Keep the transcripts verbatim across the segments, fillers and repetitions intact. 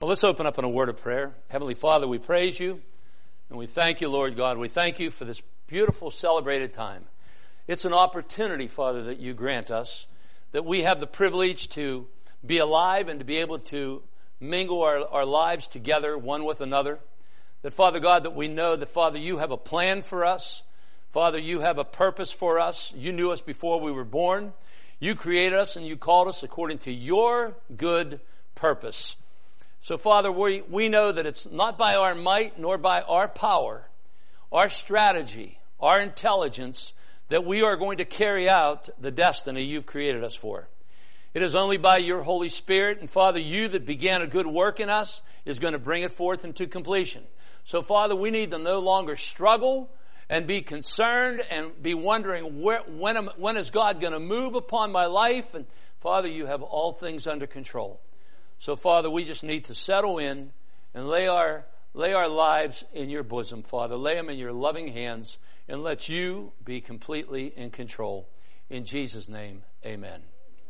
let's open up in a word of prayer. Heavenly Father, we praise you and we thank you, Lord God. We thank you for this beautiful celebrated time. It's an opportunity, Father, that you grant us, that we have the privilege to be alive and to be able to mingle our, our lives together one with another. That, Father God, that we know that, Father, you have a plan for us. Father, you have a purpose for us. You knew us before we were born. You created us and you called us according to your good purpose. So, Father, we, we know that it's not by our might nor by our power, our strategy, our intelligence, that we are going to carry out the destiny you've created us for. It is only by your Holy Spirit, and Father, you that began a good work in us is going to bring it forth into completion. So, Father, we need to no longer struggle and be concerned and be wondering where, when, am, when is God going to move upon my life? And Father, you have all things under control. So, Father, we just need to settle in and lay our lay our lives in your bosom, Father. Lay them in your loving hands and let you be completely in control. In Jesus' name, amen.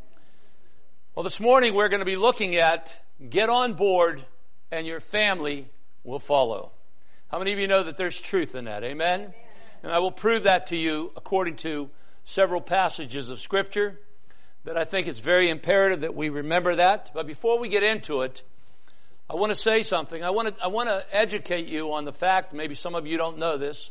Well, this morning we're going to be looking at get on board and your family will follow. How many of you know that there's truth in that? Amen? Amen. And I will prove that to you according to several passages of Scripture. That I think it's very imperative that we remember that. But before we get into it, I want to say something. I want to, I want to educate you on the fact, maybe some of you don't know this.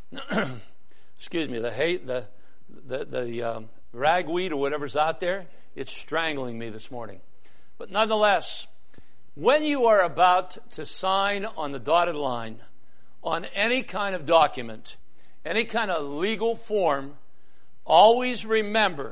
Excuse me, the hate, the, the, the um, ragweed or whatever's out there, it's strangling me this morning. But nonetheless, when you are about to sign on the dotted line on any kind of document, any kind of legal form, always remember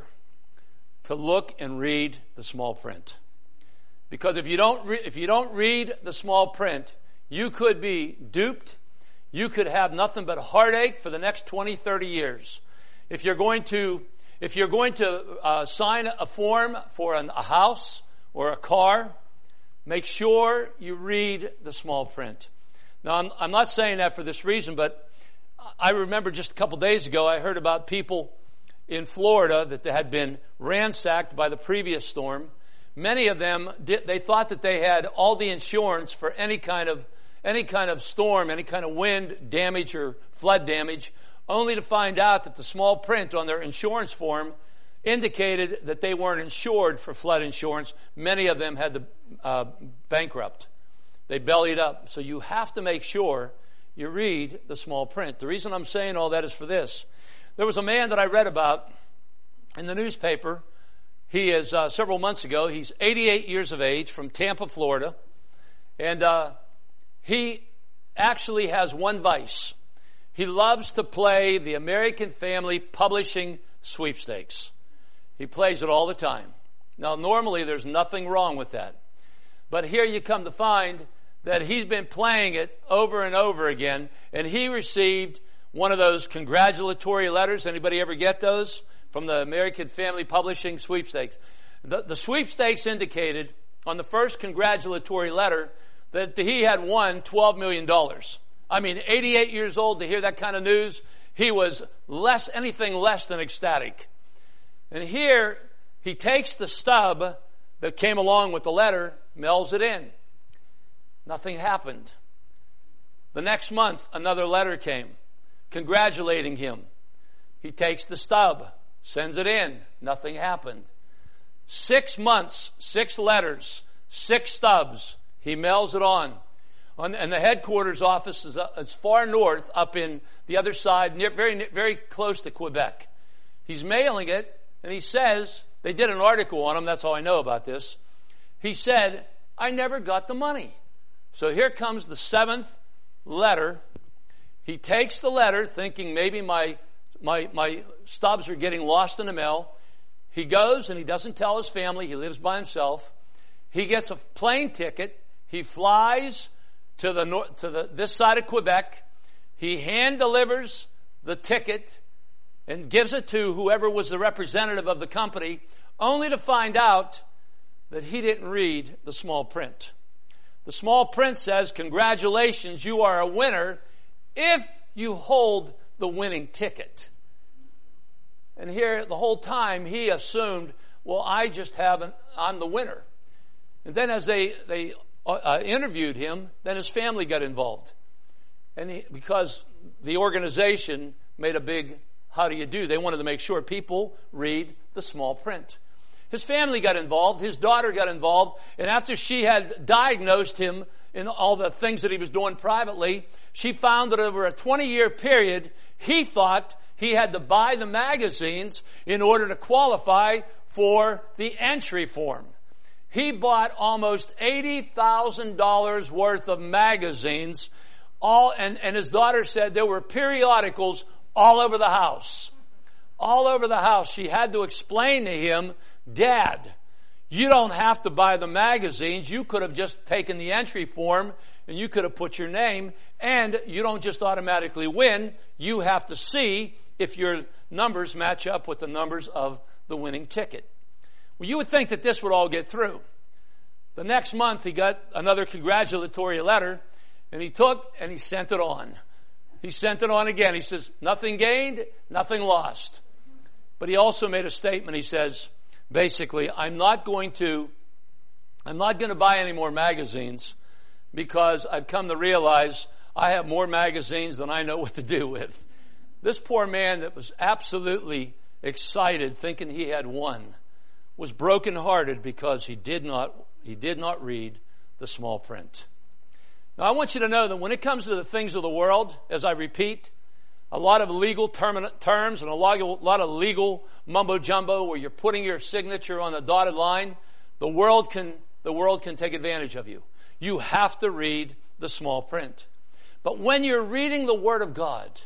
to look and read the small print. Because if you don't re- if you don't read the small print, you could be duped. You could have nothing but heartache for the next twenty, thirty years. If you're going to if you're going to uh, sign a form for an, a house or a car, make sure you read the small print. Now, I'm, I'm not saying that for this reason, but I remember just a couple days ago I heard about people in Florida that they had been ransacked by the previous storm. Many of them did, they thought that they had all the insurance for any kind of any kind of storm, any kind of wind damage or flood damage, only to find out that the small print on their insurance form indicated that they weren't insured for flood insurance. Many of them had to uh, bankrupt. They bellied up. So you have to make sure you read the small print. The reason I'm saying all that is for this. There was a man that I read about in the newspaper. He is, uh, several months ago, he's eighty-eight years of age from Tampa, Florida. And uh, he actually has one vice. He loves to play the American Family Publishing Sweepstakes. He plays it all the time. Now, normally there's nothing wrong with that. But here you come to find that he's been playing it over and over again, and he received one of those congratulatory letters. Anybody ever get those? From the American Family Publishing Sweepstakes. The, the sweepstakes indicated on the first congratulatory letter that he had won twelve million dollars. I mean, eighty-eight years old, to hear that kind of news, he was less, anything less than ecstatic. And here, he takes the stub that came along with the letter, mails it in. Nothing happened. The next month, another letter came, congratulating him. He takes the stub, sends it in. Nothing happened. Six months, six letters, six stubs. He mails it on. on and the headquarters office is, uh, is far north, up in the other side, near, very, very close to Quebec. He's mailing it, and he says, they did an article on him, that's all I know about this. He said, I never got the money. So here comes the seventh letter. He takes the letter thinking maybe my, my, my stubs are getting lost in the mail. He goes and he doesn't tell his family. He lives by himself. He gets a plane ticket. He flies to the north, to the, this side of Quebec. He hand delivers the ticket and gives it to whoever was the representative of the company, only to find out that he didn't read the small print. The small print says, congratulations, you are a winner if you hold the winning ticket. And here, the whole time, he assumed, well, I just haven't, I'm the winner. And then as they, they uh, interviewed him, then his family got involved. And he, because the organization made a big, how do you do? They wanted to make sure people read the small print. His family got involved. His daughter got involved. And after she had diagnosed him in all the things that he was doing privately, she found that over a twenty-year period, he thought he had to buy the magazines in order to qualify for the entry form. He bought almost eighty thousand dollars worth of magazines, all, and, and his daughter said there were periodicals all over the house. All over the house. She had to explain to him, Dad, you don't have to buy the magazines. You could have just taken the entry form and you could have put your name, and you don't just automatically win. You have to see if your numbers match up with the numbers of the winning ticket. Well, you would think that this would all get through. The next month he got another congratulatory letter, and he took and he sent it on. He sent it on again. He says, nothing gained, nothing lost. But he also made a statement. He says, basically, I'm not going to, I'm not going to buy any more magazines because I've come to realize I have more magazines than I know what to do with. This poor man that was absolutely excited, thinking he had won, was brokenhearted because he did not, he did not read the small print. Now, I want you to know that when it comes to the things of the world, as I repeat, a lot of legal term, terms and a lot, a lot of legal mumbo-jumbo where you're putting your signature on the dotted line, the world can, the world can take advantage of you. You have to read the small print. But when you're reading the Word of God,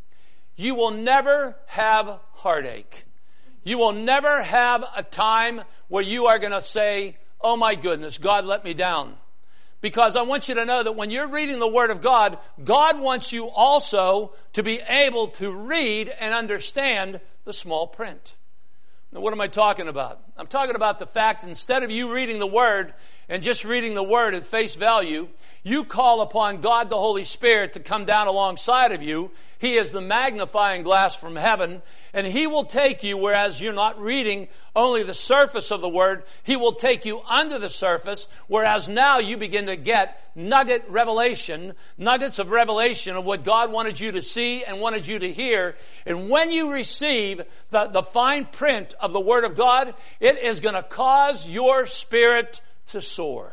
you will never have heartache. You will never have a time where you are going to say, oh my goodness, God let me down. Because I want you to know that when you're reading the Word of God, God wants you also to be able to read and understand the small print. Now, what am I talking about? I'm talking about the fact that instead of you reading the Word and just reading the Word at face value, you call upon God the Holy Spirit to come down alongside of you. He is the magnifying glass from heaven, and He will take you, whereas you're not reading only the surface of the Word, He will take you under the surface, whereas now you begin to get nugget revelation, nuggets of revelation of what God wanted you to see and wanted you to hear. And when you receive the, the fine print of the Word of God, it is going to cause your spirit to soar.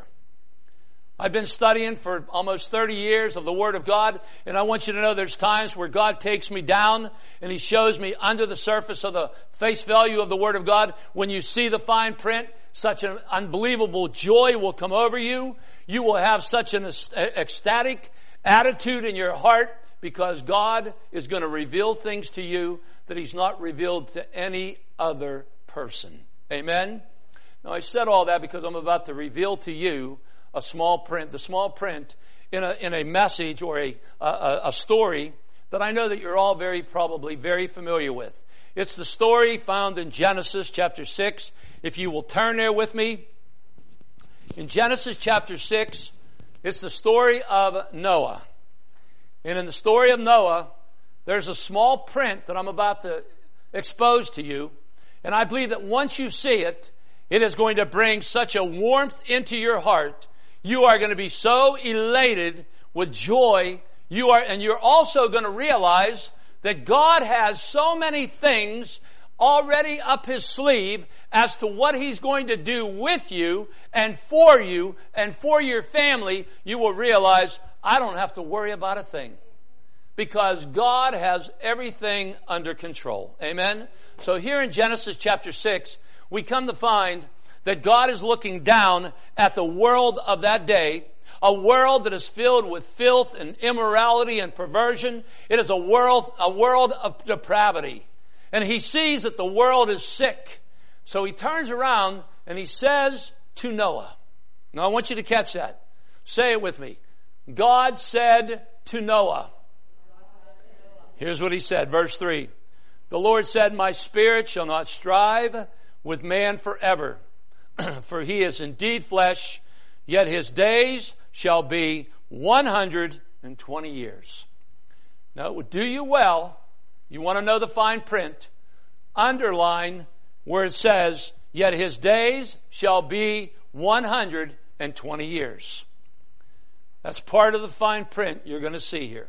I've been studying for almost thirty years of the Word of God, and I want you to know there's times where God takes me down and He shows me under the surface of the face value of the Word of God. When you see the fine print, such an unbelievable joy will come over you. You will have such an ecstatic attitude in your heart because God is going to reveal things to you that He's not revealed to any other person. Amen? Now, I said all that because I'm about to reveal to you a small print, the small print in a, in a message or a, a, a story that I know that you're all very probably very familiar with. It's the story found in Genesis chapter six. If you will turn there with me. In Genesis chapter six, it's the story of Noah. And in the story of Noah, there's a small print that I'm about to expose to you. And I believe that once you see it, it is going to bring such a warmth into your heart. You are going to be so elated with joy. You are, and you're also going to realize that God has so many things already up His sleeve as to what He's going to do with you and for you and for your family. You will realize, I don't have to worry about a thing because God has everything under control. Amen? So here in Genesis chapter six, we come to find that God is looking down at the world of that day, a world that is filled with filth and immorality and perversion. It is a world, a world of depravity. And He sees that the world is sick. So He turns around and He says to Noah, now I want you to catch that. Say it with me. God said to Noah. Here's what He said, verse three. The Lord said, my spirit shall not strive with man forever. For he is indeed flesh, yet his days shall be one hundred twenty years. Now, it would do you well, you want to know the fine print, underline where it says, yet his days shall be one hundred twenty years. That's part of the fine print you're going to see here.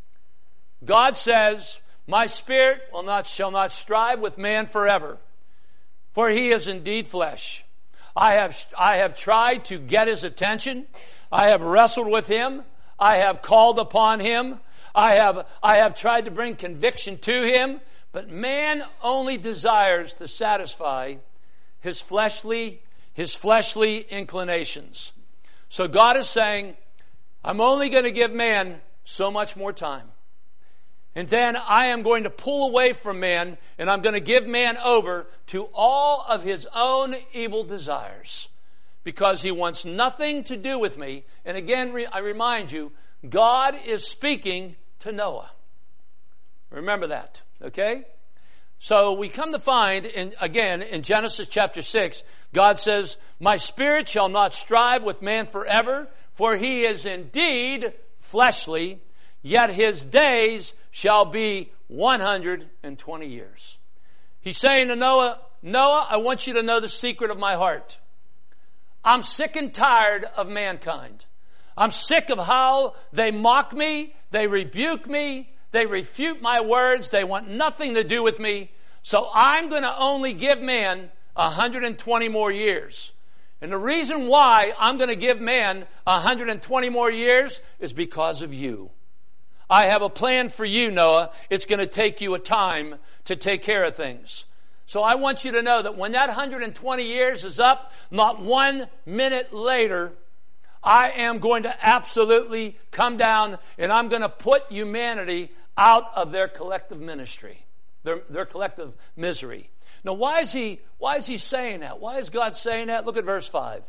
God says, my spirit will not, shall not strive with man forever, for he is indeed flesh. I have, I have tried to get his attention. I have wrestled with him. I have called upon him. I have, I have tried to bring conviction to him. But man only desires to satisfy his fleshly, his fleshly inclinations. So God is saying, I'm only going to give man so much more time. And then I am going to pull away from man, and I'm going to give man over to all of his own evil desires, because he wants nothing to do with me. And again, I remind you, God is speaking to Noah. Remember that, okay? So we come to find, in, again, in Genesis chapter six, God says, my spirit shall not strive with man forever, for he is indeed fleshly, yet his days shall be one hundred twenty years. He's saying to Noah, Noah, I want you to know the secret of my heart. I'm sick and tired of mankind. I'm sick of how they mock me, they rebuke me, they refute my words, they want nothing to do with me. So I'm going to only give man one hundred twenty more years. And the reason why I'm going to give man one hundred twenty more years is because of you. I have a plan for you, Noah. It's going to take you a time to take care of things. So I want you to know that when that one hundred twenty years is up, not one minute later, I am going to absolutely come down and I'm going to put humanity out of their collective ministry, their, their collective misery. Now, why is he, why is he saying that? Why is God saying that? Look at verse five.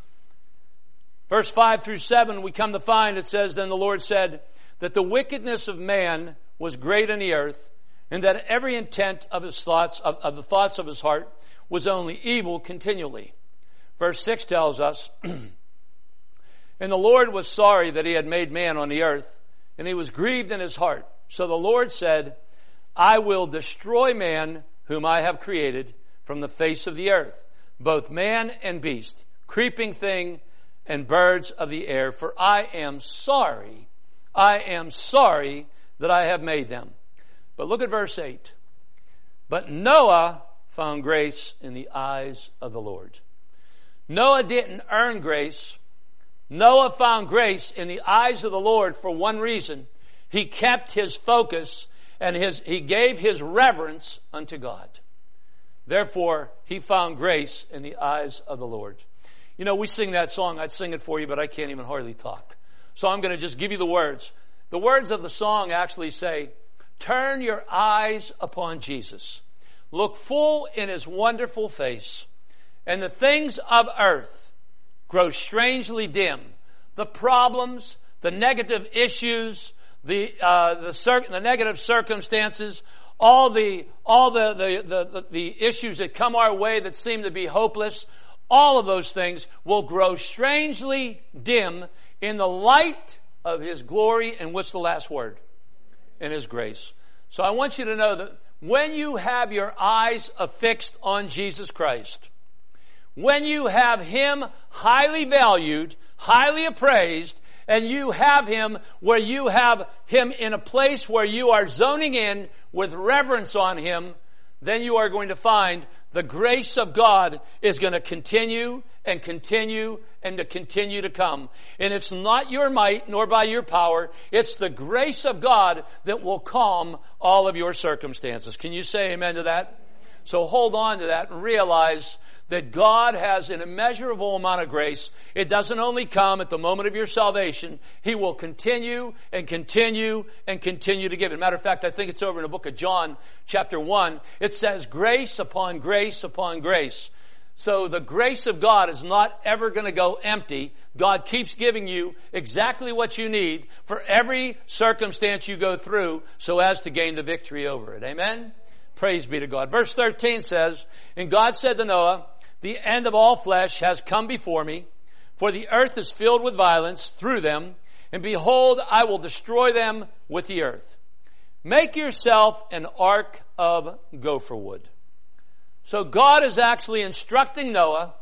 Verse five through seven, we come to find, it says, then the Lord said that the wickedness of man was great in the earth, and that every intent of his thoughts, of, of the thoughts of his heart, was only evil continually. Verse six tells us, and the Lord was sorry that he had made man on the earth, and he was grieved in his heart. So the Lord said, I will destroy man whom I have created from the face of the earth, both man and beast, creeping thing and birds of the air, for I am sorry, I am sorry that I have made them. But look at verse eight. But Noah found grace in the eyes of the Lord. Noah didn't earn grace. Noah found grace in the eyes of the Lord for one reason. He kept his focus and his, he gave his reverence unto God. Therefore, he found grace in the eyes of the Lord. You know, we sing that song. I'd sing it for you, but I can't even hardly talk. So I'm going to just give you the words. The words of the song actually say, turn your eyes upon Jesus. Look full in his wonderful face, and the things of earth grow strangely dim. The problems, the negative issues, the uh, the, cir- the negative circumstances, all the all the the, the the issues that come our way that seem to be hopeless, all of those things will grow strangely dim in the light of his glory. And what's the last word? In his grace. So I want you to know that when you have your eyes affixed on Jesus Christ, when you have him highly valued, highly appraised, and you have him where you have him in a place where you are zoning in with reverence on him, then you are going to find the grace of God is going to continue and continue and to continue to come. And it's not your might nor by your power. It's the grace of God that will calm all of your circumstances. Can you say amen to that? So hold on to that and realize that God has an immeasurable amount of grace. It doesn't only come at the moment of your salvation. He will continue and continue and continue to give it. Matter of fact, I think it's over in the book of John, chapter one. It says grace upon grace upon grace. So the grace of God is not ever going to go empty. God keeps giving you exactly what you need for every circumstance you go through so as to gain the victory over it. Amen? Praise be to God. Verse thirteen says, and God said to Noah, the end of all flesh has come before me, for the earth is filled with violence through them, and behold, I will destroy them with the earth. Make yourself an ark of gopher wood. So God is actually instructing Noah.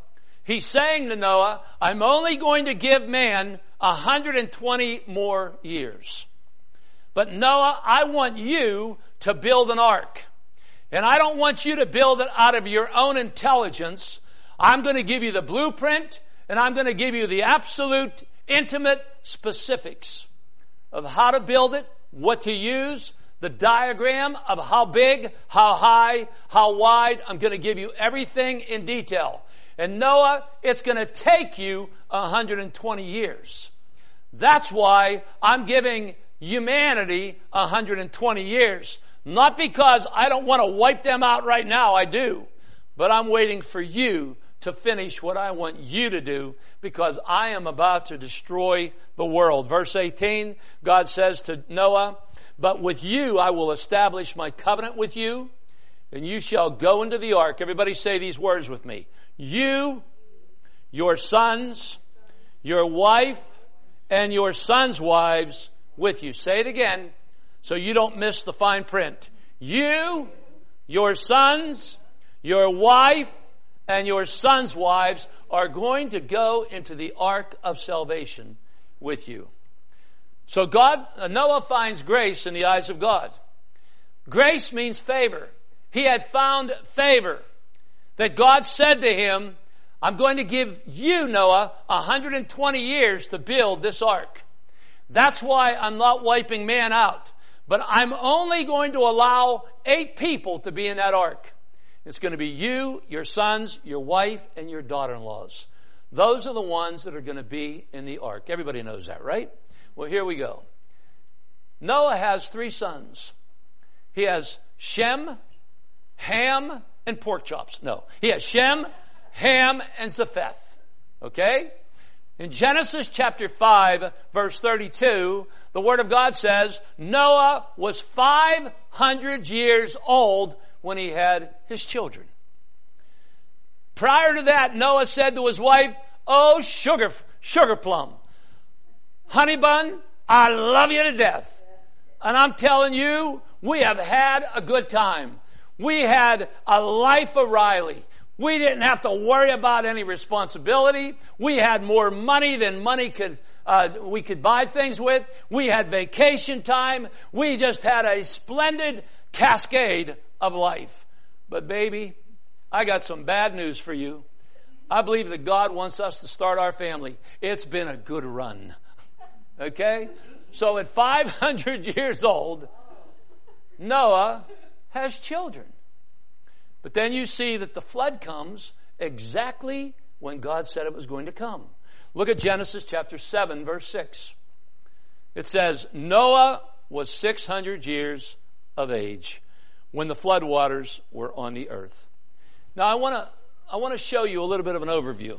He's saying to Noah, I'm only going to give man one hundred twenty more years. But Noah, I want you to build an ark. And I don't want you to build it out of your own intelligence. I'm going to give you the blueprint, and I'm going to give you the absolute, intimate specifics of how to build it, what to use, the diagram of how big, how high, how wide. I'm going to give you everything in detail. And Noah, it's going to take you one hundred twenty years. That's why I'm giving humanity one hundred twenty years. Not because I don't want to wipe them out right now, I do. But I'm waiting for you to finish what I want you to do, because I am about to destroy the world. Verse eighteen, God says to Noah, but with you I will establish my covenant with you, and you shall go into the ark. Everybody say these words with me. You, your sons, your wife, and your sons' wives with you. Say it again so you don't miss the fine print. You, your sons, your wife, and your sons' wives are going to go into the ark of salvation with you. So God, Noah finds grace in the eyes of God. Grace means favor. He had found favor. That God said to him, I'm going to give you, Noah, one hundred twenty years to build this ark. That's why I'm not wiping man out. But I'm only going to allow eight people to be in that ark. It's going to be you, your sons, your wife, and your daughter-in-laws. Those are the ones that are going to be in the ark. Everybody knows that, right? Well, here we go. Noah has three sons. He has Shem, Ham, and pork chops. No. He has Shem, Ham, and Japheth. Okay? In Genesis chapter five, verse thirty-two, the Word of God says, Noah was five hundred years old when he had his children. Prior to that, Noah said to his wife, oh, sugar, sugar plum, honey bun, I love you to death. And I'm telling you, we have had a good time. We had a life of Riley. We didn't have to worry about any responsibility. We had more money than money could, uh, we could buy things with. We had vacation time. We just had a splendid cascade of life. But baby, I got some bad news for you. I believe that God wants us to start our family. It's been a good run. Okay? So at five hundred years old, Noah has children. But then you see that the flood comes exactly when God said it was going to come. Look at Genesis chapter seven, verse six. It says, Noah was six hundred years of age when the flood waters were on the earth. Now I want to I want to show you a little bit of an overview.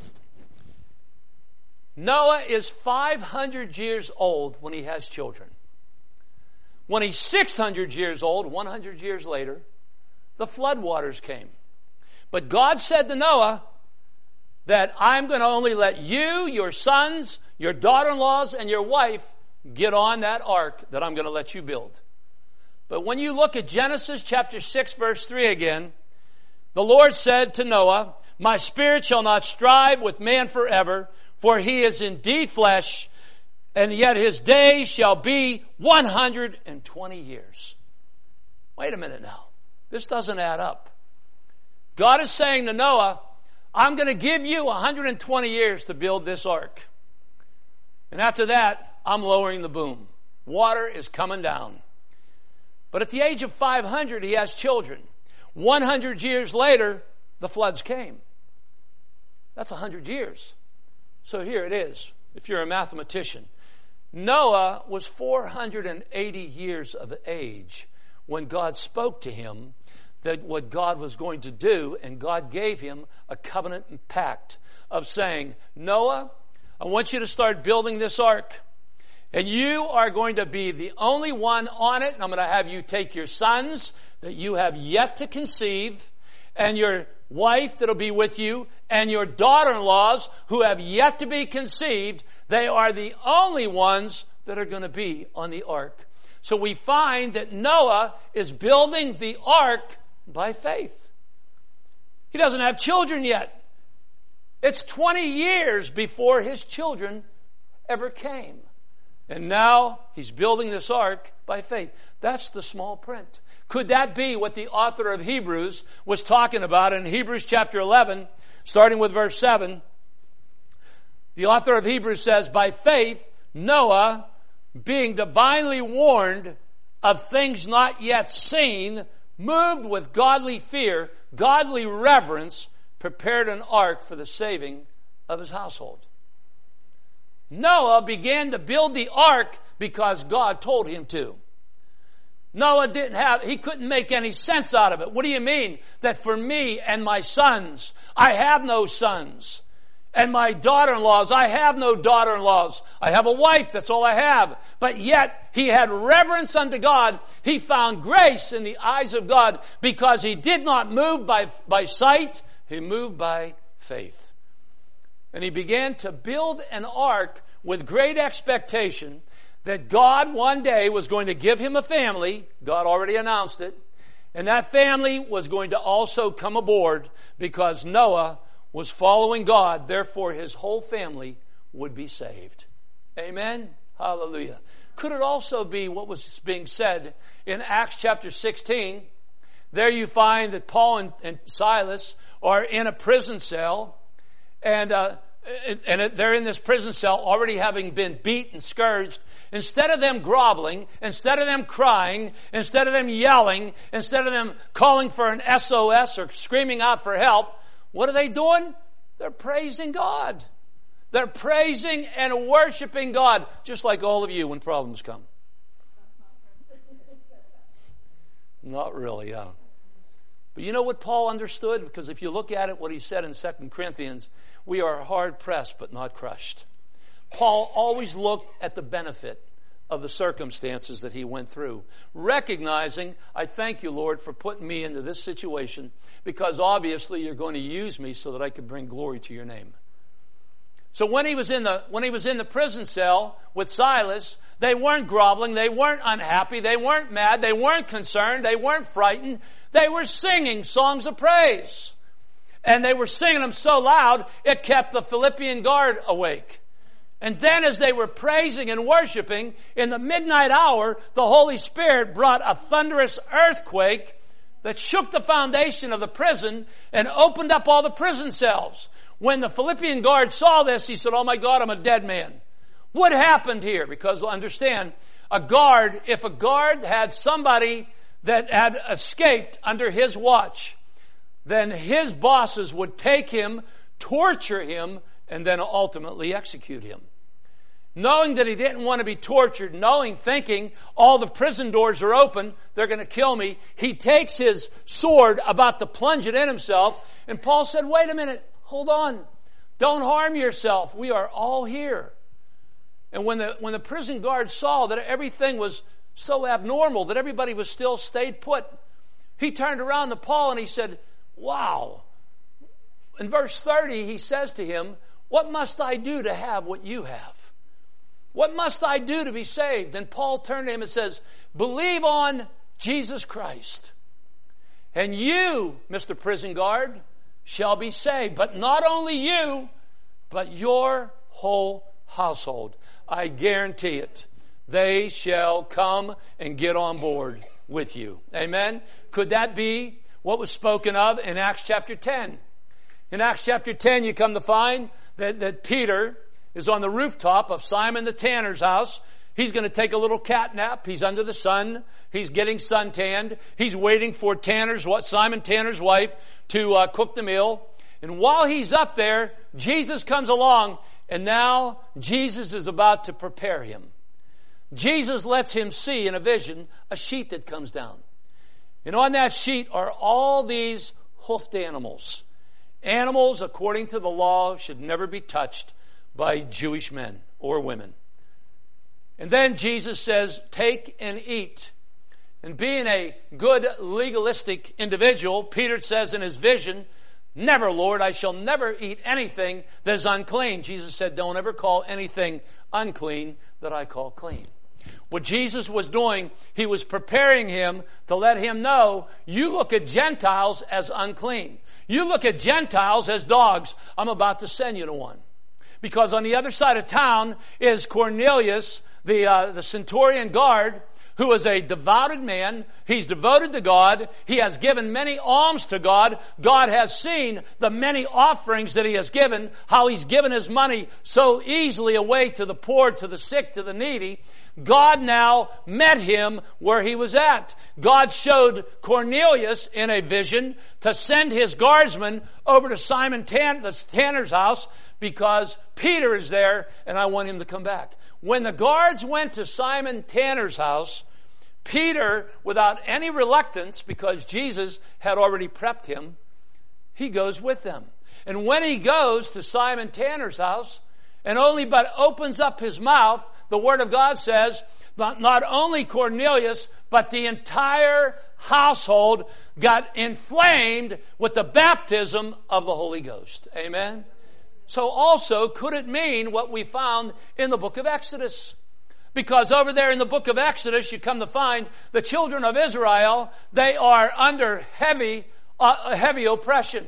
Noah is five hundred years old when he has children. When he's six hundred years old, one hundred years later, the flood waters came. But God said to Noah that I'm going to only let you, your sons, your daughter-in-laws, and your wife get on that ark that I'm going to let you build. But when you look at Genesis chapter six, verse three again, the Lord said to Noah, my spirit shall not strive with man forever, for he is indeed flesh, and yet his days shall be one hundred twenty years. Wait a minute now. This doesn't add up. God is saying to Noah, I'm going to give you one hundred twenty years to build this ark. And after that, I'm lowering the boom. Water is coming down. But at the age of five hundred, he has children. one hundred years later, the floods came. That's one hundred years. So here it is, if you're a mathematician. Noah was four hundred eighty years of age when God spoke to him that what God was going to do, and God gave him a covenant and pact of saying, Noah, I want you to start building this ark, and you are going to be the only one on it, and I'm going to have you take your sons that you have yet to conceive, and your wife that'll be with you, and your daughter-in-laws who have yet to be conceived. They are the only ones that are going to be on the ark. So we find that Noah is building the ark by faith. He doesn't have children yet. It's twenty years before his children ever came. And now he's building this ark by faith. That's the small print. Could that be what the author of Hebrews was talking about in Hebrews chapter eleven, starting with verse seven? The author of Hebrews says, by faith, Noah, being divinely warned of things not yet seen, moved with godly fear, godly reverence, prepared an ark for the saving of his household. Noah began to build the ark because God told him to. Noah didn't have, he couldn't make any sense out of it. What do you mean? That for me and my sons, I have no sons. And my daughter-in-laws, I have no daughter-in-laws. I have a wife, that's all I have. But yet, he had reverence unto God. He found grace in the eyes of God because he did not move by, by sight, he moved by faith. And he began to build an ark with great expectation that God one day was going to give him a family. God already announced it. And that family was going to also come aboard because Noah was following God. Therefore, his whole family would be saved. Amen? Hallelujah. Could it also be what was being said in Acts chapter sixteen? There you find that Paul and, and Silas are in a prison cell. And uh, and they're in this prison cell already having been beat and scourged. Instead of them groveling, instead of them crying, instead of them yelling, instead of them calling for an S O S or screaming out for help, what are they doing? They're praising God. They're praising and worshiping God, just like all of you when problems come. Not really, yeah. But you know what Paul understood? Because if you look at it, what he said in Second Corinthians, we are hard-pressed but not crushed. Paul always looked at the benefit of the circumstances that he went through, recognizing, I thank you, Lord, for putting me into this situation, because obviously you're going to use me so that I could bring glory to your name. So when he was in the when he was in the prison cell with Silas, they weren't groveling, they weren't unhappy, they weren't mad, they weren't concerned, they weren't frightened. They were singing songs of praise. And they were singing them so loud, it kept the Philippian guard awake. And then as they were praising and worshiping, in the midnight hour, the Holy Spirit brought a thunderous earthquake that shook the foundation of the prison and opened up all the prison cells. When the Philippian guard saw this, he said, oh my God, I'm a dead man. What happened here? Because understand, a guard, if a guard had somebody that had escaped under his watch, then his bosses would take him, torture him, and then ultimately execute him. Knowing that he didn't want to be tortured, knowing, thinking, all the prison doors are open, they're going to kill me, he takes his sword about to plunge it in himself, and Paul said, wait a minute, hold on, don't harm yourself, we are all here. And when the, when the prison guard saw that everything was so abnormal, that everybody was still stayed put, he turned around to Paul and he said, wow. In verse thirty, he says to him, what must I do to have what you have? What must I do to be saved? And Paul turned to him and says, believe on Jesus Christ. And you, Mister Prison Guard, shall be saved. But not only you, but your whole household. I guarantee it. They shall come and get on board with you. Amen? Could that be what was spoken of in Acts chapter ten? In Acts chapter ten, you come to find that, that Peter is on the rooftop of Simon the tanner's house. He's going to take a little cat nap. He's under the sun. He's getting suntanned. He's waiting for Tanner's, what Simon Tanner's wife to uh, cook the meal. And while he's up there, Jesus comes along, and now Jesus is about to prepare him. Jesus lets him see in a vision a sheet that comes down. And on that sheet are all these hoofed animals. Animals, according to the law, should never be touched by Jewish men or women. And then Jesus says, take and eat. And being a good legalistic individual, Peter says in his vision, never, Lord, I shall never eat anything that is unclean. Jesus said, don't ever call anything unclean that I call clean. What Jesus was doing, he was preparing him to let him know, you look at Gentiles as unclean. You look at Gentiles as dogs. I'm about to send you to one. Because on the other side of town is Cornelius, the, uh, the centurion guard, who is a devoted man. He's devoted to God. He has given many alms to God. God has seen the many offerings that he has given, how he's given his money so easily away to the poor, to the sick, to the needy. God now met him where he was at. God showed Cornelius in a vision to send his guardsmen over to Simon Tan- the Tanner's house because Peter is there and I want him to come back. When the guards went to Simon Tanner's house, Peter, without any reluctance, because Jesus had already prepped him, he goes with them. And when he goes to Simon Tanner's house and only but opens up his mouth, the Word of God says that not only Cornelius, but the entire household got inflamed with the baptism of the Holy Ghost. Amen? So also, could it mean what we found in the book of Exodus? Because over there in the book of Exodus, you come to find the children of Israel, they are under heavy, uh, heavy oppression.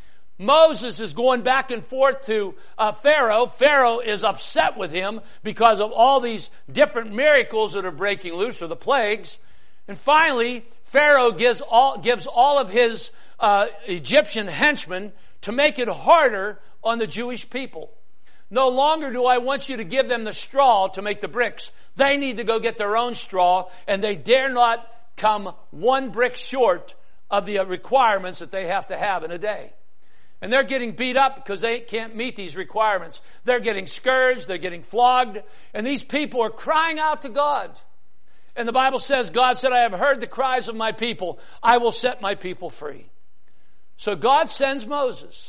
Moses is going back and forth to uh, Pharaoh. Pharaoh is upset with him because of all these different miracles that are breaking loose, or the plagues. And finally, Pharaoh gives all, gives all of his uh, Egyptian henchmen to make it harder on the Jewish people. No longer do I want you to give them the straw to make the bricks. They need to go get their own straw, and they dare not come one brick short of the requirements that they have to have in a day. And they're getting beat up because they can't meet these requirements. They're getting scourged, they're getting flogged, and these people are crying out to God. And the Bible says, God said, I have heard the cries of my people. I will set my people free. So God sends Moses.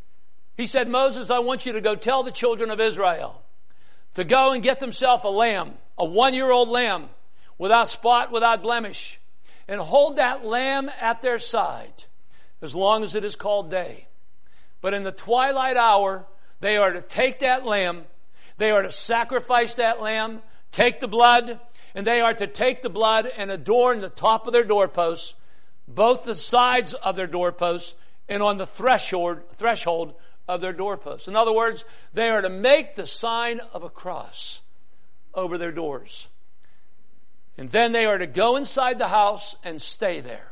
He said, Moses, I want you to go tell the children of Israel to go and get themselves a lamb, a one-year-old lamb, without spot, without blemish, and hold that lamb at their side as long as it is called day. But in the twilight hour, they are to take that lamb, they are to sacrifice that lamb, take the blood, and they are to take the blood and adorn the top of their doorposts, both the sides of their doorposts, and on the threshold, threshold of their doorposts. In other words, they are to make the sign of a cross over their doors. And then they are to go inside the house and stay there.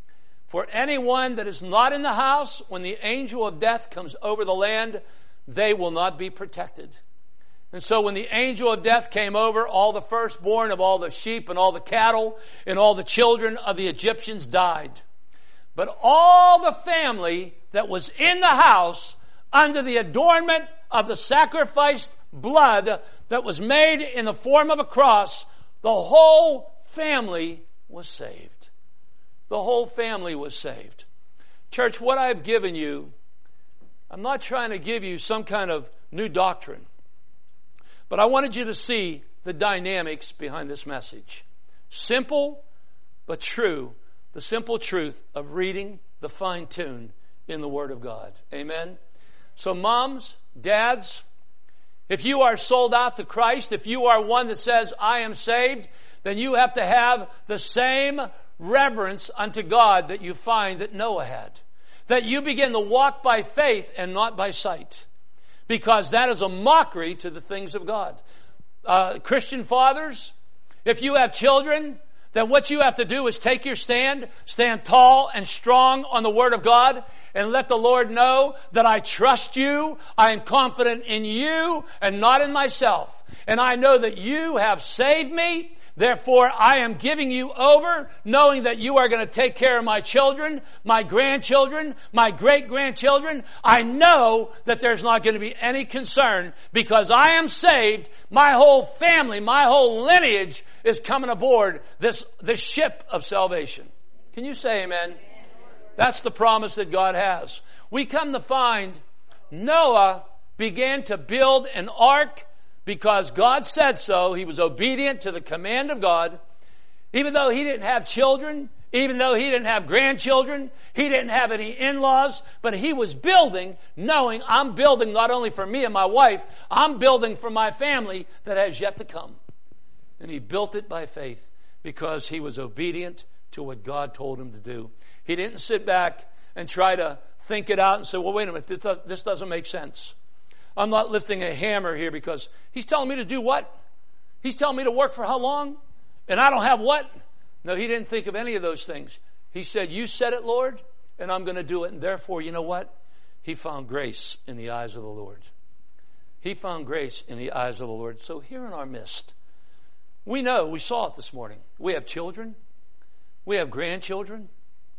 For anyone that is not in the house, when the angel of death comes over the land, they will not be protected. And so when the angel of death came over, all the firstborn of all the sheep and all the cattle and all the children of the Egyptians died. But all the family that was in the house under the adornment of the sacrificed blood that was made in the form of a cross, the whole family was saved. The whole family was saved. Church, what I've given you, I'm not trying to give you some kind of new doctrine, but I wanted you to see the dynamics behind this message. Simple, but true. The simple truth of reading the fine tune in the Word of God. Amen? So moms, dads, if you are sold out to Christ, if you are one that says, I am saved, then you have to have the same reverence unto God that you find that Noah had. That you begin to walk by faith and not by sight. Because that is a mockery to the things of God. Uh, Christian fathers, if you have children, then what you have to do is take your stand, stand tall and strong on the Word of God, and let the Lord know that I trust you, I am confident in you, and not in myself. And I know that you have saved me. Therefore, I am giving you over, knowing that you are going to take care of my children, my grandchildren, my great-grandchildren. I know that there's not going to be any concern because I am saved. My whole family, my whole lineage is coming aboard this, this ship of salvation. Can you say amen? That's the promise that God has. We come to find Noah began to build an ark because God said so. He was obedient to the command of God. Even though he didn't have children, even though he didn't have grandchildren, he didn't have any in-laws, but he was building, knowing I'm building not only for me and my wife, I'm building for my family that has yet to come. and he built it by faith because he was obedient to what God told him to do. He didn't sit back and try to think it out and say, well, wait a minute, this, does, this doesn't make sense. I'm not lifting a hammer here because he's telling me to do what? He's telling me to work for how long? And I don't have what? No, he didn't think of any of those things. He said, you said it, Lord, and I'm going to do it. And therefore, you know what? He found grace in the eyes of the Lord. He found grace in the eyes of the Lord. So here in our midst, we know, we saw it this morning. We have children. We have grandchildren.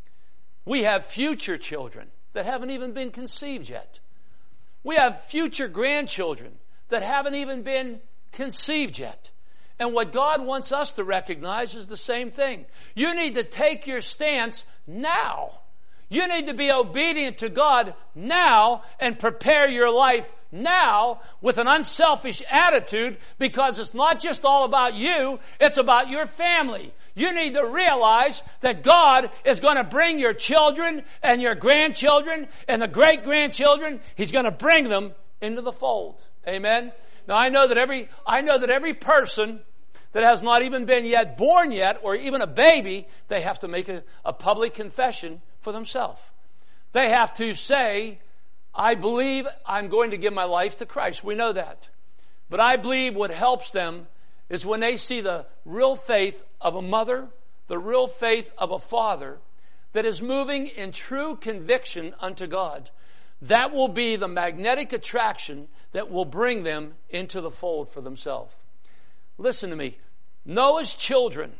We have future children that haven't even been conceived yet. We have future grandchildren that haven't even been conceived yet. And what God wants us to recognize is the same thing. You need to take your stance now. You need to be obedient to God now and prepare your life now with an unselfish attitude, because it's not just all about you, it's about your family. You need to realize that God is going to bring your children and your grandchildren and the great-grandchildren, He's going to bring them into the fold. Amen? Now I know that every, I know that every person that has not even been yet born yet, or even a baby, they have to make a, a public confession for themselves. They have to say, I believe I'm going to give my life to Christ. We know that. But I believe what helps them is when they see the real faith of a mother, the real faith of a father that is moving in true conviction unto God. That will be the magnetic attraction that will bring them into the fold for themselves. Listen to me. Noah's children,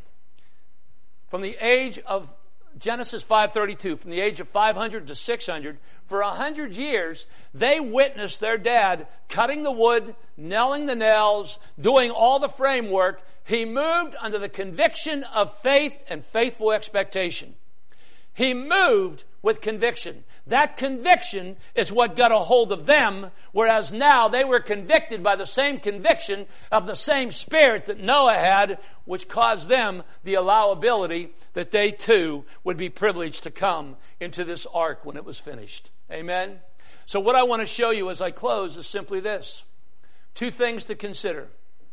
from the age of Genesis five thirty-two, from the age of five hundred to six hundred, for one hundred years, they witnessed their dad cutting the wood, nailing the nails, doing all the framework. He moved under the conviction of faith and faithful expectation. He moved with conviction. That conviction is what got a hold of them, whereas now they were convicted by the same conviction of the same spirit that Noah had, which caused them the allowability that they too would be privileged to come into this ark when it was finished. Amen? So what I want to show you as I close is simply this. Two things to consider.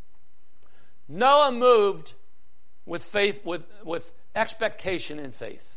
Noah moved with faith, with, with expectation in faith.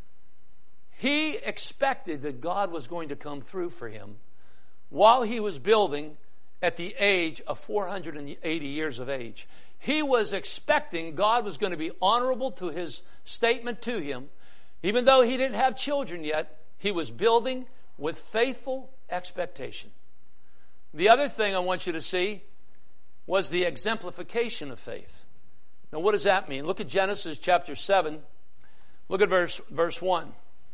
He expected that God was going to come through for him while he was building at the age of four hundred eighty years of age. He was expecting God was going to be honorable to his statement to him. Even though he didn't have children yet, he was building with faithful expectation. The other thing I want you to see was the exemplification of faith. Now what does that mean? Look at Genesis chapter seven. Look at verse, verse one.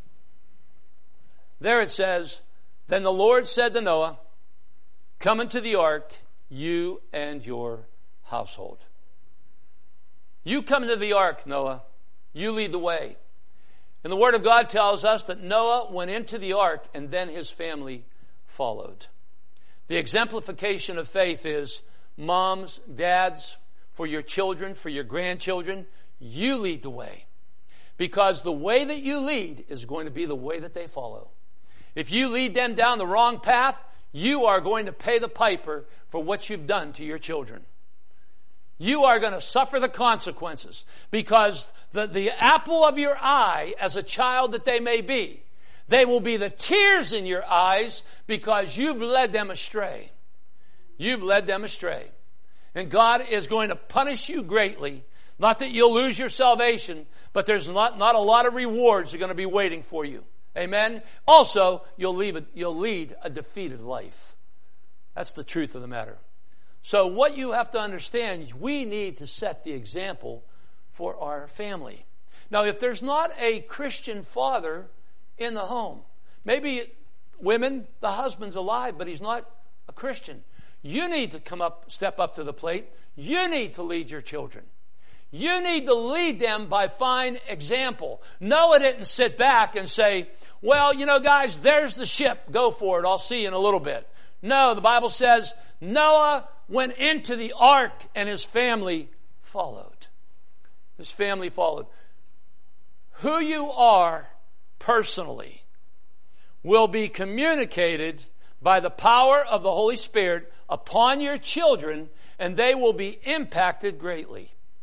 There it says, then the Lord said to Noah, come into the ark, you and your household. You come into the ark, Noah. You lead the way. And the Word of God tells us that Noah went into the ark and then his family followed. The exemplification of faith is moms, dads, for your children, for your grandchildren, you lead the way. Because the way that you lead is going to be the way that they follow. If you lead them down the wrong path, you are going to pay the piper for what you've done to your children. You are going to suffer the consequences, because the, the apple of your eye, as a child that they may be, they will be the tears in your eyes because you've led them astray. You've led them astray. And God is going to punish you greatly. Not that you'll lose your salvation, but there's not, not a lot of rewards that are going to be waiting for you. Amen. Also, you'll leave a, you'll lead a defeated life. That's the truth of the matter. So what you have to understand, we need to set the example for our family. Now, if there's not a Christian father in the home, maybe women, the husband's alive, but he's not a Christian. You need to come up, step up to the plate. You need to lead your children. You need to lead them by fine example. Noah didn't sit back and say, well, you know, guys, there's the ship. Go for it. I'll see you in a little bit. No, the Bible says Noah went into the ark and his family followed. His family followed. Who you are personally will be communicated by the power of the Holy Spirit upon your children, and they will be impacted greatly.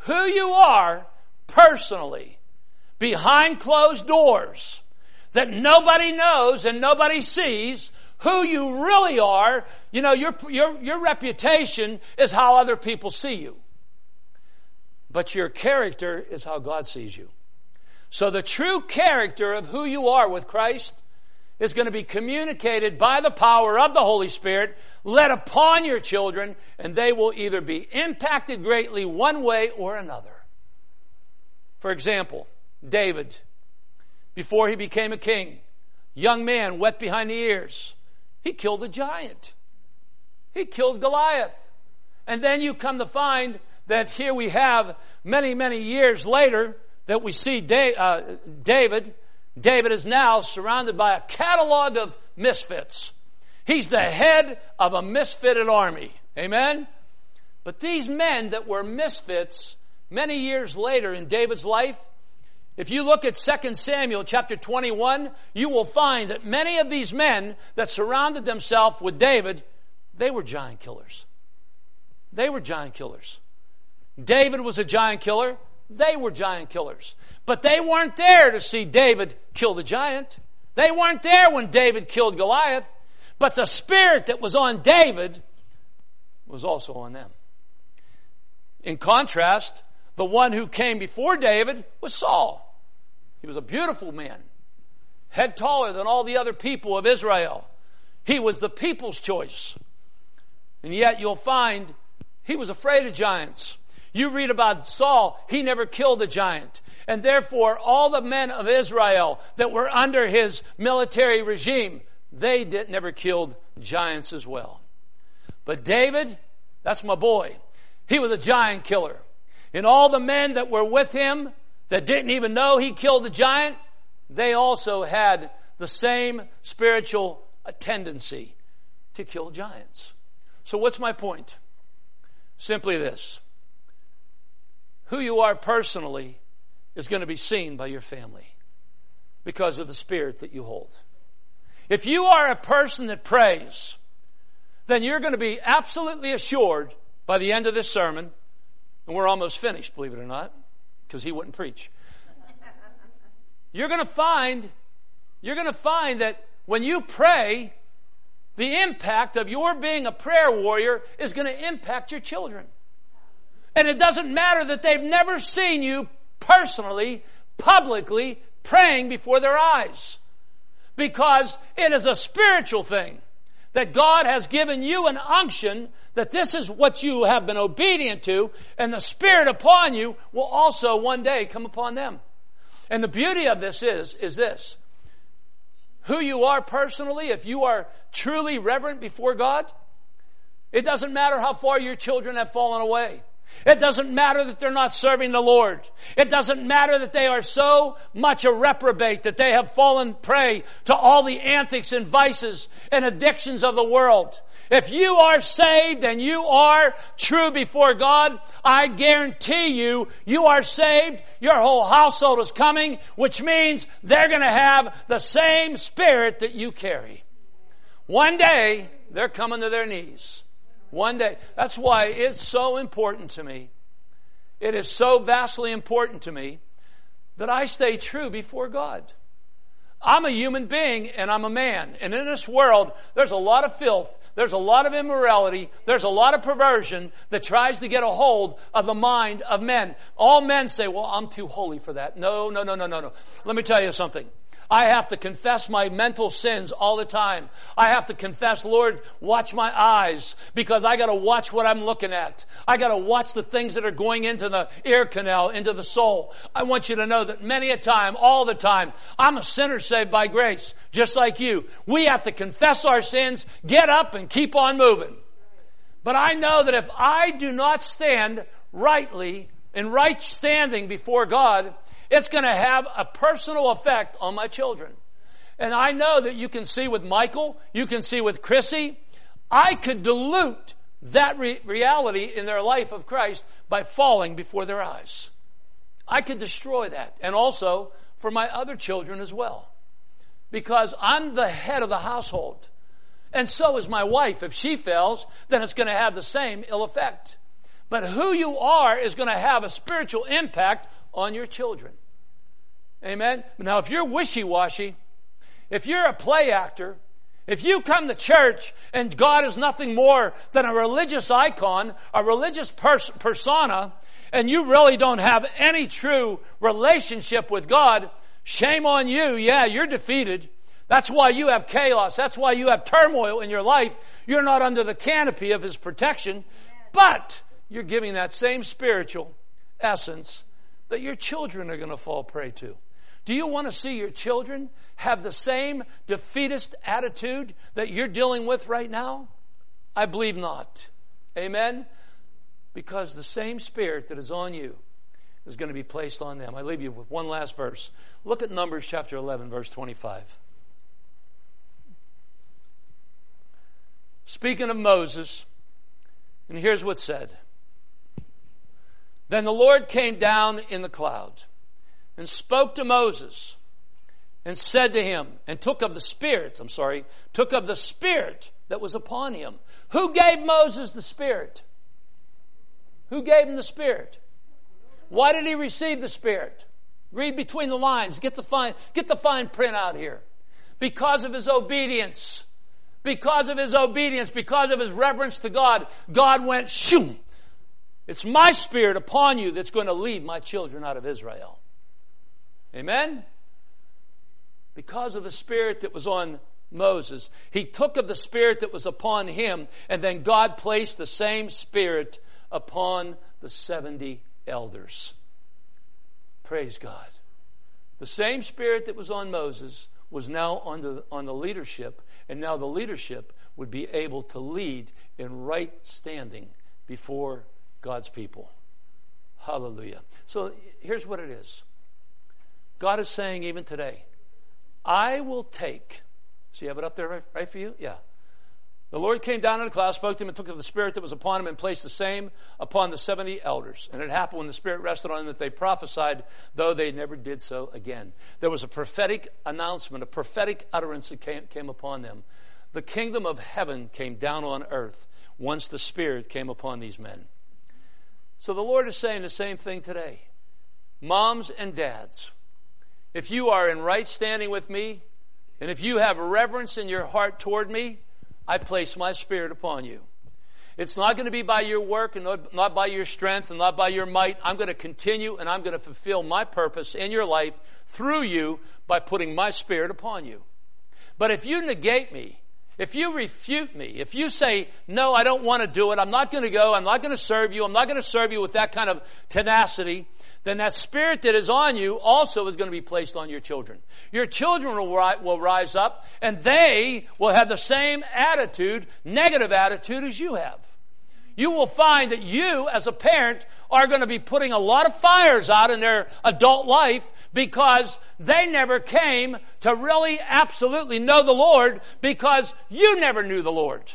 who you are personally, behind closed doors, that nobody knows and nobody sees who you really are. You know, your, your, your reputation is how other people see you. But your character is how God sees you. So the true character of who you are with Christ is going to be communicated by the power of the Holy Spirit, led upon your children, and they will either be impacted greatly one way or another. For example, David, before he became a king, young man, wet behind the ears, he killed a giant. He killed Goliath. And then you come to find that here we have many, many years later that we see David. David is now surrounded by a catalog of misfits. He's the head of a misfitted army. Amen? But these men that were misfits many years later in David's life, if you look at Second Samuel chapter twenty-one, you will find that many of these men that surrounded themselves with David, they were giant killers. They were giant killers. David was a giant killer. They were giant killers. But they weren't there to see David kill the giant. They weren't there when David killed Goliath. But the spirit that was on David was also on them. In contrast, the one who came before David was Saul. He was a beautiful man, head taller than all the other people of Israel. He was the people's choice. And yet you'll find he was afraid of giants. You read about Saul, he never killed a giant. And therefore, all the men of Israel that were under his military regime, they did, never killed giants as well. But David, that's my boy. He was a giant killer. And all the men that were with him that didn't even know he killed the giant, they also had the same spiritual tendency to kill giants. So what's my point? Simply this. Who you are personally is going to be seen by your family because of the spirit that you hold. If you are a person that prays, then you're going to be absolutely assured by the end of this sermon, and we're almost finished, believe it or not, because he wouldn't preach. You're going to find, you're going to find that when you pray, the impact of your being a prayer warrior is going to impact your children. And it doesn't matter that they've never seen you personally, publicly praying before their eyes. Because it is a spiritual thing. That God has given you an unction that this is what you have been obedient to, and the Spirit upon you will also one day come upon them. And the beauty of this is, is this. Who you are personally, if you are truly reverent before God, it doesn't matter how far your children have fallen away. It doesn't matter that they're not serving the Lord. It doesn't matter that they are so much a reprobate that they have fallen prey to all the antics and vices and addictions of the world. If you are saved and you are true before God, I guarantee you, you are saved. Your whole household is coming, which means they're going to have the same spirit that you carry. One day, they're coming to their knees. One day. That's why it's so important to me. It is so vastly important to me that I stay true before God. I'm a human being and I'm a man. And in this world, there's a lot of filth. There's a lot of immorality. There's a lot of perversion that tries to get a hold of the mind of men. All men say, well, I'm too holy for that. No, no, no, no, no, no. Let me tell you something. I have to confess my mental sins all the time. I have to confess, Lord, watch my eyes, because I got to watch what I'm looking at. I got to watch the things that are going into the ear canal, into the soul. I want you to know that many a time, all the time, I'm a sinner saved by grace, just like you. We have to confess our sins, get up, and keep on moving. But I know that if I do not stand rightly, in right standing before God, it's going to have a personal effect on my children. And I know that you can see with Michael, you can see with Chrissy, I could dilute that re- reality in their life of Christ by falling before their eyes. I could destroy that. And also for my other children as well. Because I'm the head of the household. And so is my wife. If she fails, then it's going to have the same ill effect. But who you are is going to have a spiritual impact on your children. Amen? Now, if you're wishy-washy, if you're a play actor, if you come to church and God is nothing more than a religious icon, a religious pers- persona, and you really don't have any true relationship with God, shame on you. Yeah, you're defeated. That's why you have chaos. That's why you have turmoil in your life. You're not under the canopy of His protection, but you're giving that same spiritual essence that your children are going to fall prey to. Do you want to see your children have the same defeatist attitude that you're dealing with right now? I believe not. Amen? Because the same spirit that is on you is going to be placed on them. I leave you with one last verse. Look at Numbers chapter eleven, verse twenty-five. Speaking of Moses, and here's what's said. Then the Lord came down in the cloud and spoke to Moses and said to him, and took of the Spirit, I'm sorry, took of the Spirit that was upon him. Who gave Moses the Spirit? Who gave him the Spirit? Why did he receive the Spirit? Read between the lines. Get the fine, get the fine print out here. Because of his obedience. Because of his obedience, because of his reverence to God, God went, shoo! It's my Spirit upon you that's going to lead my children out of Israel. Amen? Because of the Spirit that was on Moses. He took of the Spirit that was upon him, and then God placed the same Spirit upon the seventy elders. Praise God. The same Spirit that was on Moses was now on the, on the leadership, and now the leadership would be able to lead in right standing before God's people. Hallelujah. So here's what it is. God is saying even today, I will take, so you have it up there right, right for you? Yeah. The Lord came down in a cloud, spoke to him, and took of the Spirit that was upon him and placed the same upon the seventy elders. And it happened when the Spirit rested on them that they prophesied, though they never did so again. There was a prophetic announcement, a prophetic utterance that came, came upon them. The kingdom of heaven came down on earth once the Spirit came upon these men. So the Lord is saying the same thing today. Moms and dads, if you are in right standing with me, and if you have reverence in your heart toward me, I place my Spirit upon you. It's not going to be by your work and not by your strength and not by your might. I'm going to continue and I'm going to fulfill my purpose in your life through you by putting my Spirit upon you. But if you negate me, if you refute me, if you say, no, I don't want to do it, I'm not going to go, I'm not going to serve you, I'm not going to serve you with that kind of tenacity, then that Spirit that is on you also is going to be placed on your children. Your children will, ri- will rise up and they will have the same attitude, negative attitude as you have. You will find that you as a parent are going to be putting a lot of fires out in their adult life because they never came to really absolutely know the Lord because you never knew the Lord.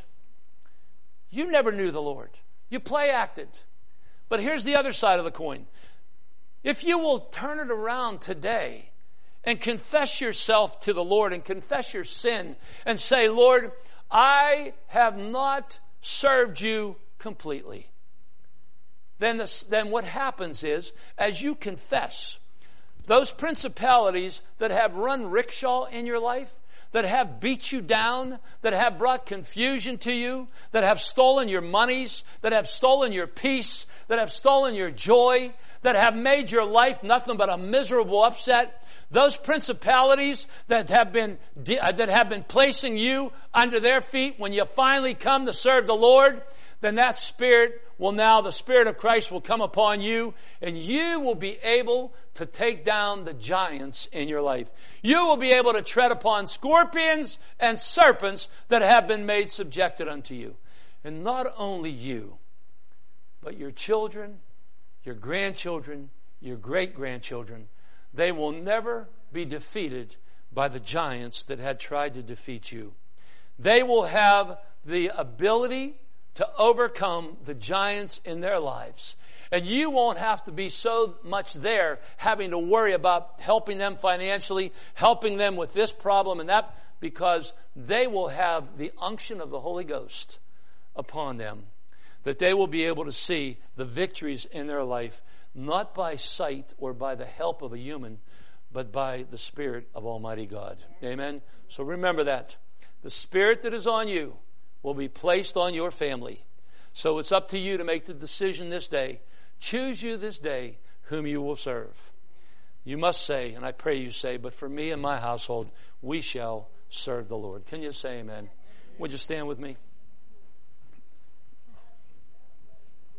You never knew the Lord. You play acted. But here's the other side of the coin. If you will turn it around today and confess yourself to the Lord and confess your sin and say, Lord, I have not served you completely. Then, this, then what happens is, as you confess, those principalities that have run rickshaw in your life, that have beat you down, that have brought confusion to you, that have stolen your monies, that have stolen your peace, that have stolen your joy, that have made your life nothing but a miserable upset, those principalities that have been that have been placing you under their feet when you finally come to serve the Lord, then that Spirit will now, the Spirit of Christ will come upon you, and you will be able to take down the giants in your life. You will be able to tread upon scorpions and serpents that have been made subjected unto you. And not only you, but your children, your grandchildren, your great-grandchildren, they will never be defeated by the giants that had tried to defeat you. They will have the ability to overcome the giants in their lives. And you won't have to be so much there having to worry about helping them financially, helping them with this problem and that, because they will have the unction of the Holy Ghost upon them. that they will be able to see the victories in their life, not by sight or by the help of a human, but by the Spirit of Almighty God. Amen? So remember that. The Spirit that is on you will be placed on your family. So it's up to you to make the decision this day. Choose you this day whom you will serve. You must say, and I pray you say, but for me and my household, we shall serve the Lord. Can you say amen? Would you stand with me?